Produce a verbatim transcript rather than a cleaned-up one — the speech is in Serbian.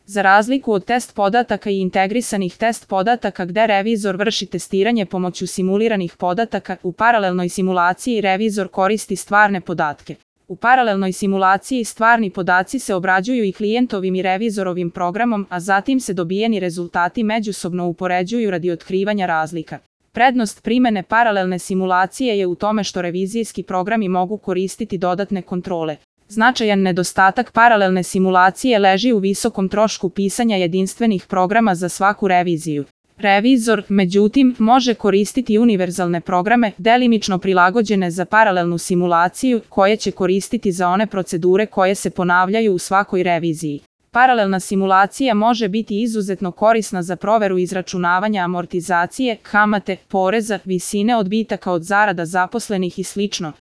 Za razliku od test podataka i integrisanih test podataka gde revizor vrši testiranje pomoću simuliranih podataka, u paralelnoj simulaciji revizor koristi stvarne podatke. U paralelnoj simulaciji stvarni podaci se obrađuju i klijentovim i revizorovim programom, a zatim se dobijeni rezultati međusobno upoređuju radi otkrivanja razlika. Prednost primene paralelne simulacije je u tome što revizijski programi mogu koristiti dodatne kontrole. Značajan nedostatak paralelne simulacije leži u visokom trošku pisanja jedinstvenih programa za svaku reviziju. Revizor, međutim, može koristiti univerzalne programe, delimično prilagođene za paralelnu simulaciju, koje će koristiti za one procedure koje se ponavljaju u svakoj reviziji. Paralelna simulacija može biti izuzetno korisna za proveru izračunavanja amortizacije, kamate, poreza, visine odbitaka od zarada zaposlenih i slično.